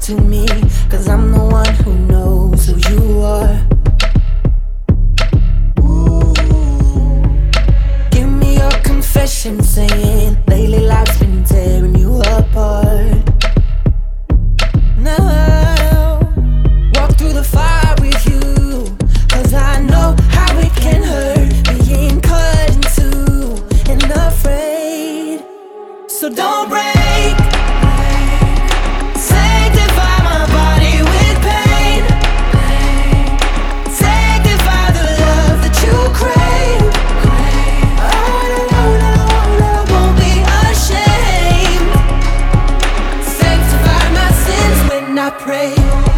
to me, 'cause I'm the one who knows who you are. Give me your confession, saying lately life's been tearing you apart. Now, walk through the fire with you, 'cause I know how it can hurt, being cut in two and afraid. So don't break. Sanctify my body with pain. Sanctify the love that you crave. I won't be ashamed. Sanctify my sins when I pray.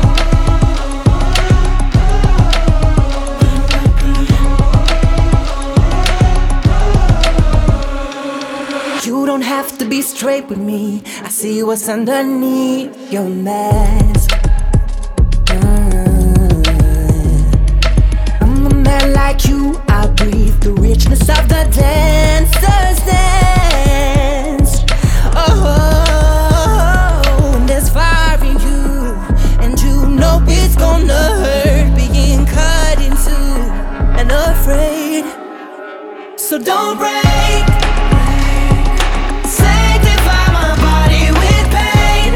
You don't have to be straight with me. I see what's underneath your mask. I'm a man like you. I breathe the richness of the dancer's dance. Oh, and there's fire in you, and you know it's gonna hurt, being cut in two and afraid. So don't break. Sanctify my body with pain.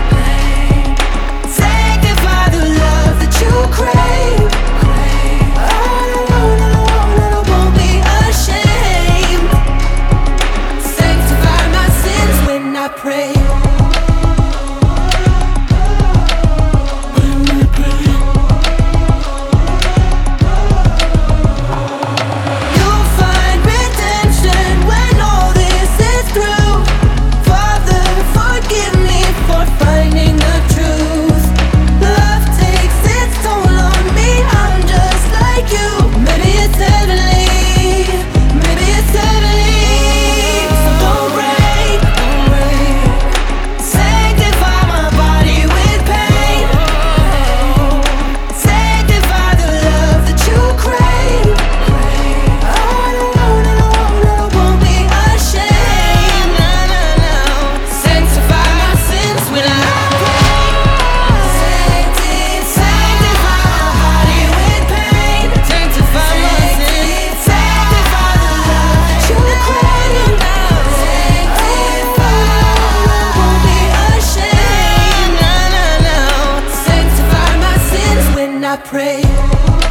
Sanctify the love that you crave. I won't be ashamed. Sanctify my sins when I pray. You'll find redemption when all this is through. Father, forgive me for finding the truth. Love takes its toll on me, I'm just like you. Maybe it's heavenly, maybe it's heavenly. So don't break. Sanctify my body with pain. Sanctify the love that you crave. I won't be ashamed. Sanctify my sins when I pray. Sanctify my body with pain. Sanctify my sins. Sanctify the love that you crave. Sanctify, I won't be ashamed. Sanctify my sins when I pray.